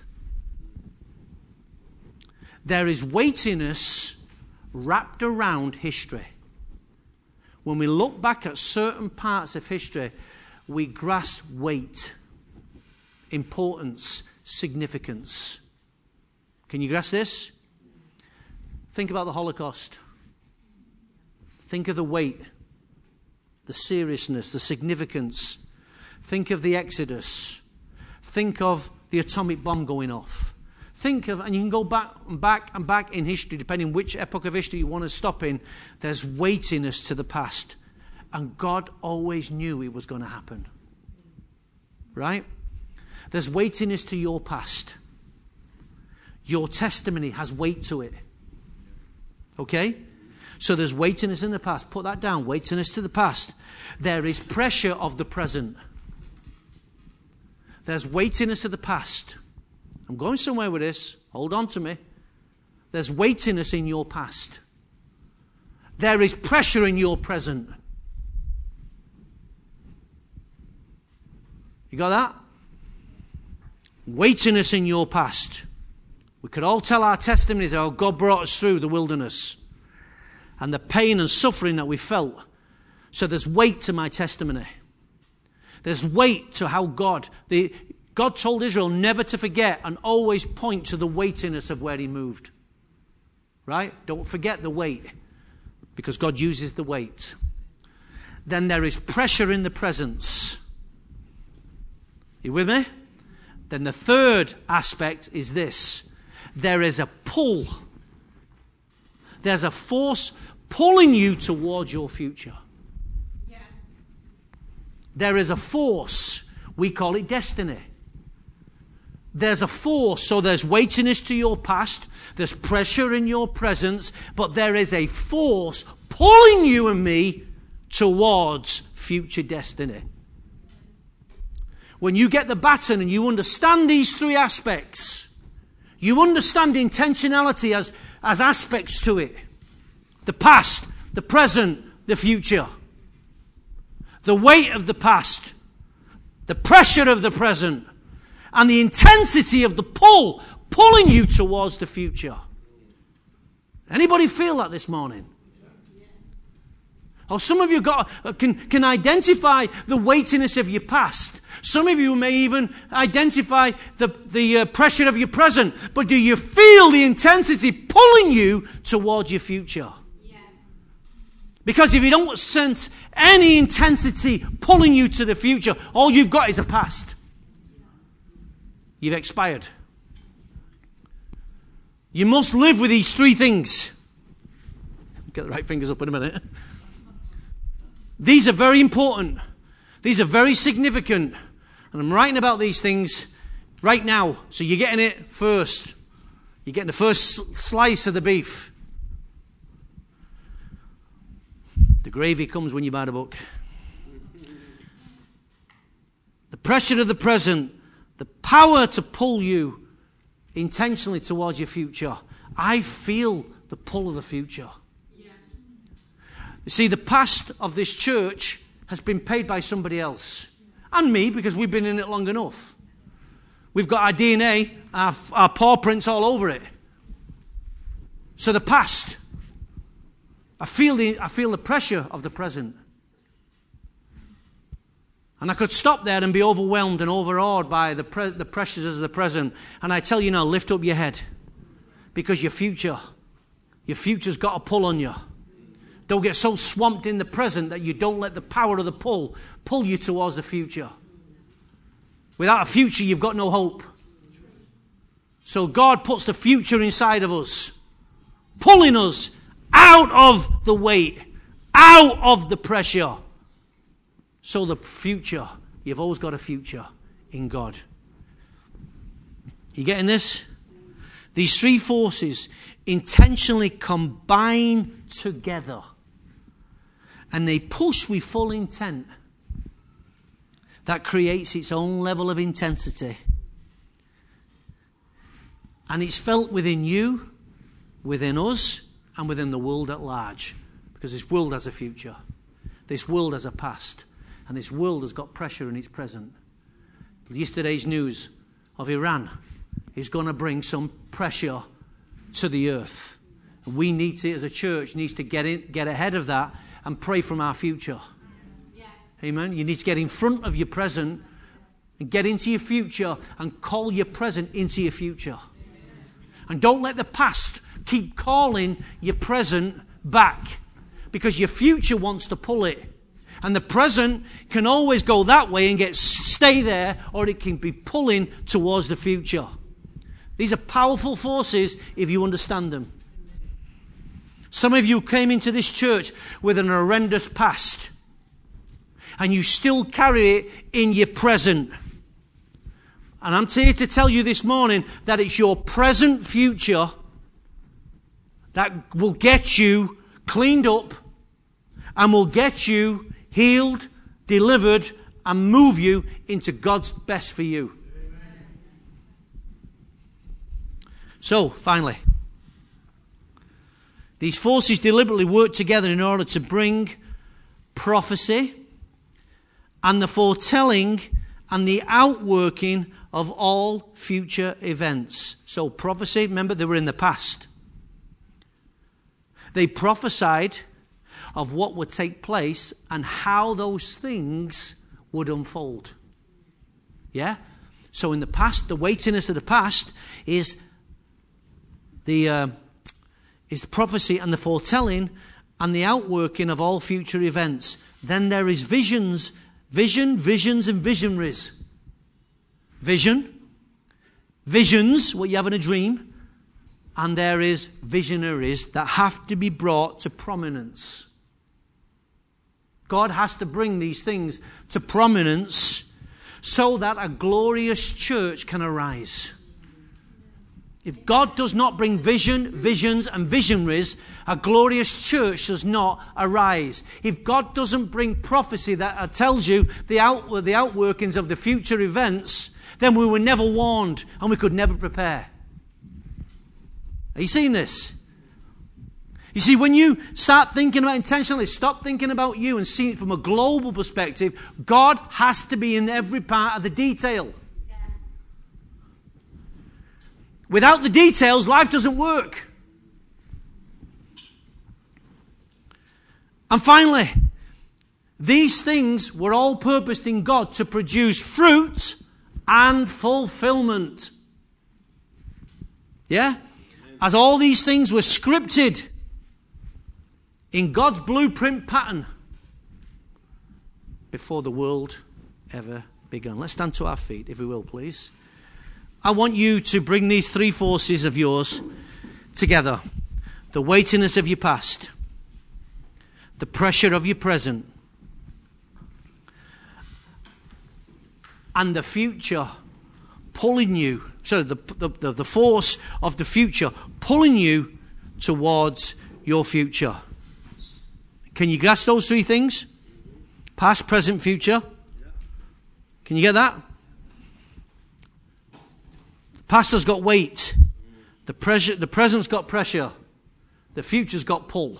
There is weightiness wrapped around history. When we look back at certain parts of history, we grasp weight, importance, significance. Can you grasp this? Think about the Holocaust. Think of the weight, the seriousness, the significance. Think of the Exodus. Think of the atomic bomb going off. Think of, and you can go back and back and back in history, depending which epoch of history you want to stop in. There's weightiness to the past. And God always knew it was going to happen. Right? There's weightiness to your past. Your testimony has weight to it. Okay? So there's weightiness in the past. Put that down. Weightiness to the past. There is pressure of the present. There's weightiness of the past. I'm going somewhere with this. Hold on to me. There's weightiness in your past. There is pressure in your present. You got that? Weightiness in your past. We could all tell our testimonies how God brought us through the wilderness and the pain and suffering that we felt. So there's weight to my testimony. There's weight to how God told Israel never to forget and always point to the weightiness of where he moved. Right? Don't forget the weight, because God uses the weight. Then there is pressure in the presence. You with me? Then the third aspect is this. There is a pull. There's a force pulling you towards your future. Yeah. There is a force. We call it destiny. There's a force. So there's weightiness to your past. There's pressure in your presence. But there is a force pulling you and me towards future destiny. When you get the baton and you understand these three aspects, you understand intentionality as aspects to it. The past, the present, the future. The weight of the past, the pressure of the present, and the intensity of the pull, pulling you towards the future. Anybody feel that this morning? Or some of you can identify the weightiness of your past. Some of you may even identify the pressure of your present. But do you feel the intensity pulling you towards your future? Yes. Because if you don't sense any intensity pulling you to the future, all you've got is a past. You've expired. You must live with these three things. Get the right fingers up in a minute. These are very important. These are very significant. And I'm writing about these things right now. So you're getting it first. You're getting the first slice of the beef. The gravy comes when you buy the book. The pressure of the present. The power to pull you intentionally towards your future. I feel the pull of the future. Yeah. You see, the past of this church has been paid by somebody else. And me, because we've been in it long enough. We've got our DNA, our paw prints all over it. So the past, I feel the pressure of the present. And I could stop there and be overwhelmed and overawed by the pressures of the present. And I tell you now, lift up your head. Because your future's got a pull on you. Don't get so swamped in the present that you don't let the power of the pull you towards the future. Without a future, you've got no hope. So God puts the future inside of us, pulling us out of the weight, out of the pressure. So the future, you've always got a future in God. You getting this? These three forces intentionally combine together. And they push with full intent. That creates its own level of intensity. And it's felt within you, within us, and within the world at large. Because this world has a future. This world has a past. And this world has got pressure in its present. Yesterday's news of Iran is going to bring some pressure to the earth. And we need to, as a church, needs to get ahead of that and pray from our future. Yeah. Amen. You need to get in front of your present and get into your future and call your present into your future. And don't let the past keep calling your present back, because your future wants to pull it. And the present can always go that way and stay there, or it can be pulling towards the future. These are powerful forces if you understand them. Some of you came into this church with an horrendous past, and you still carry it in your present. And I'm here to tell you this morning that it's your present future that will get you cleaned up and will get you healed, delivered, and move you into God's best for you. Amen. So, finally, these forces deliberately work together in order to bring prophecy and the foretelling and the outworking of all future events. So, prophecy, remember, they were in the past. They prophesied of what would take place and how those things would unfold. Yeah? So in the past, the weightiness of the past is the prophecy and the foretelling and the outworking of all future events. Then there is visions, and visionaries. Visions, what you have in a dream, and there is visionaries that have to be brought to prominence. God has to bring these things to prominence so that a glorious church can arise. If God does not bring visions, and visionaries, a glorious church does not arise. If God doesn't bring prophecy that tells you the outworkings of the future events, then we were never warned and we could never prepare. Are you seeing this? You see, when you start thinking about intentionally, stop thinking about you and see it from a global perspective. God has to be in every part of the detail. Yeah. Without the details, life doesn't work. And finally, These things were all purposed in God to produce fruit and fulfillment. Yeah? As all these things were scripted in God's blueprint pattern before the world ever begun. Let's stand to our feet, if we will, please. I want you to bring these three forces of yours together. The weightiness of your past, the pressure of your present, and the future pulling you, the force of the future pulling you towards your future. Can you grasp those three things? Past, present, future. Can you get that? The past has got weight. The present's got pressure. The future's got pull.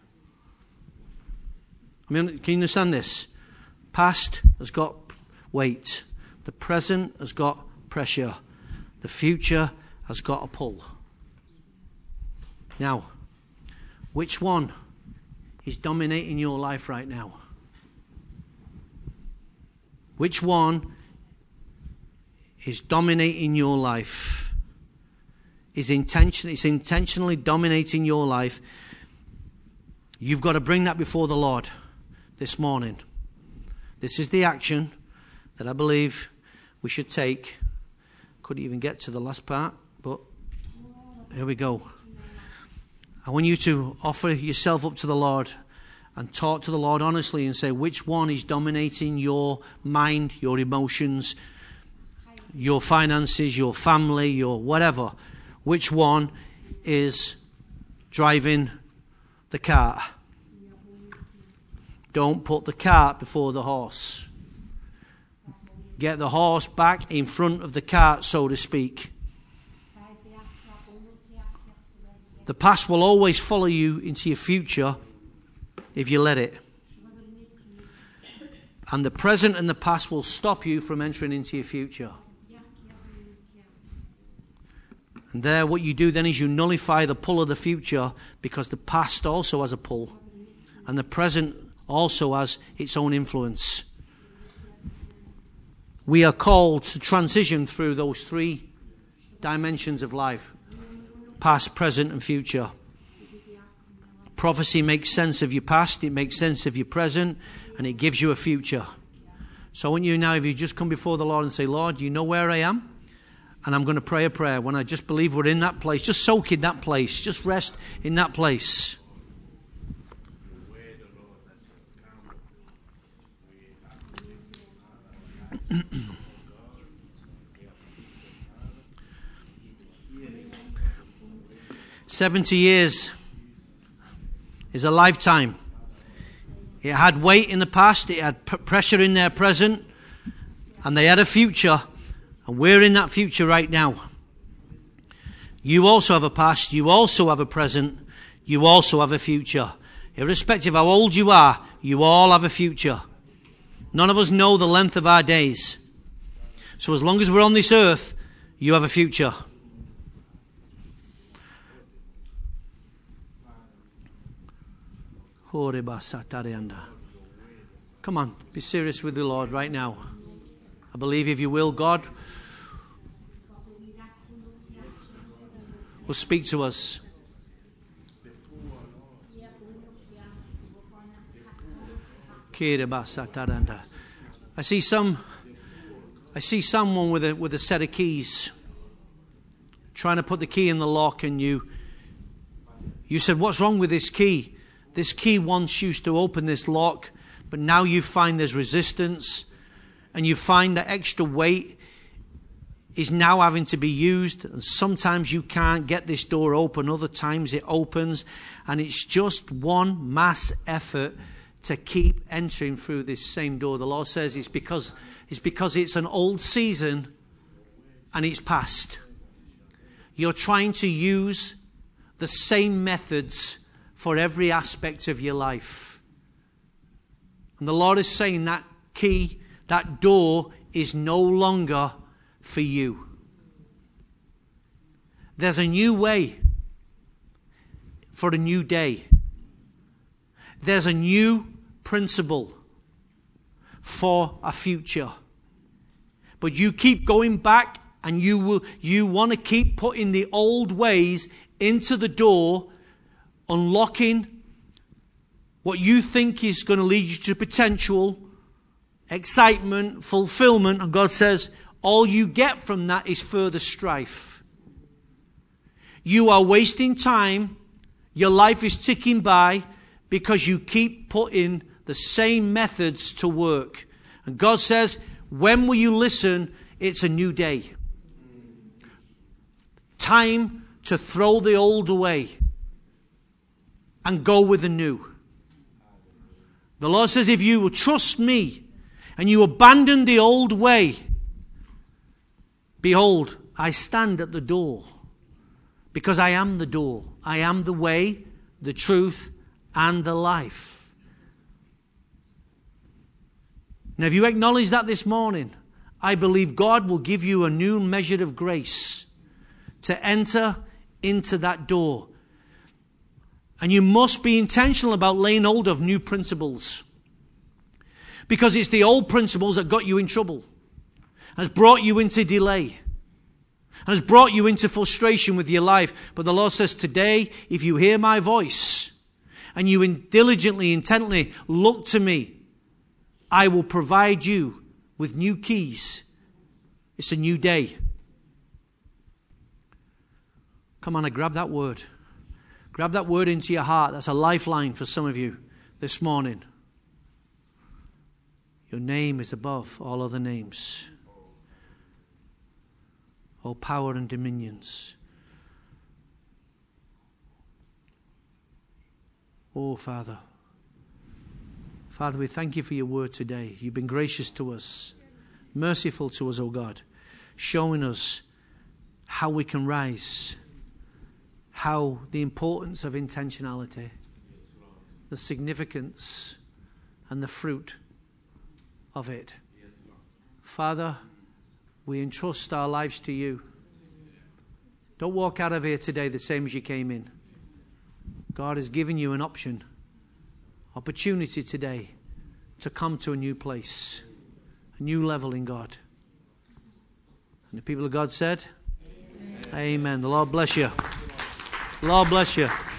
I mean, can you understand this? Past has got weight. The present has got pressure. The future has got a pull. Now, which one is dominating your life right now? Which one is dominating your life? It's intentionally dominating your life. You've got to bring that before the Lord this morning. This is the action that I believe we should take. Couldn't even get to the last part, but here we go. I want you to offer yourself up to the Lord and talk to the Lord honestly and say which one is dominating your mind, your emotions, your finances, your family, your whatever. Which one is driving the cart? Don't put the cart before the horse. Get the horse back in front of the cart, so to speak. The past will always follow you into your future if you let it. And the present and the past will stop you from entering into your future. And there, what you do then is you nullify the pull of the future, because the past also has a pull. And the present also has its own influence. We are called to transition through those three dimensions of life. Past, present and future. Prophecy makes sense of your past, it makes sense of your present, and it gives you a future. So I want you now, if you just come before the Lord and say, Lord, you know where I am? And I'm going to pray a prayer. When I just believe we're in that place, just soak in that place. Just rest in that place. "70 years is a lifetime. It had weight in the past, it had pressure in their present, and they had a future, and we're in that future right now. You also have a past, you also have a present, you also have a future. Irrespective of how old you are, you all have a future. None of us know the length of our days. So as long as we're on this earth, you have a future. Come on, be serious with the Lord right now. I believe if you will, God will speak to us. I see someone with a set of keys, trying to put the key in the lock, and you said, what's wrong with this key? This key once used to open this lock, but now you find there's resistance, and you find that extra weight is now having to be used, and sometimes you can't get this door open, other times it opens, and it's just one mass effort to keep entering through this same door. The Lord says it's because it's an old season and it's past. You're trying to use the same methods for every aspect of your life. And the Lord is saying that key, that door is no longer for you. There's a new way for a new day. There's a new principle for a future. But you keep going back, and you want to keep putting the old ways into the door, unlocking what you think is going to lead you to potential, excitement, fulfillment. And God says, all you get from that is further strife. You are wasting time. Your life is ticking by because you keep putting the same methods to work. And God says, when will you listen? It's a new day. Time to throw the old away and go with the new. The Lord says, if you will trust me and you abandon the old way, behold, I stand at the door, because I am the door. I am the way, the truth, and the life. Now, if you acknowledge that this morning, I believe God will give you a new measure of grace to enter into that door. And you must be intentional about laying hold of new principles. Because it's the old principles that got you in trouble, has brought you into delay, and has brought you into frustration with your life. But the Lord says today, if you hear my voice and you diligently, intently look to me, I will provide you with new keys. It's a new day. Come on, grab that word. Grab that word into your heart. That's a lifeline for some of you this morning. Your name is above all other names. All power and dominions. Oh, Father. Father, we thank you for your word today. You've been gracious to us, merciful to us, oh God, showing us how we can rise, how the importance of intentionality, the significance and the fruit of it. Father, we entrust our lives to you. Don't walk out of here today the same as you came in. God has given you an opportunity today to come to a new place, a new level in God. And the people of God said, Amen. Amen. The Lord bless you. The Lord bless you.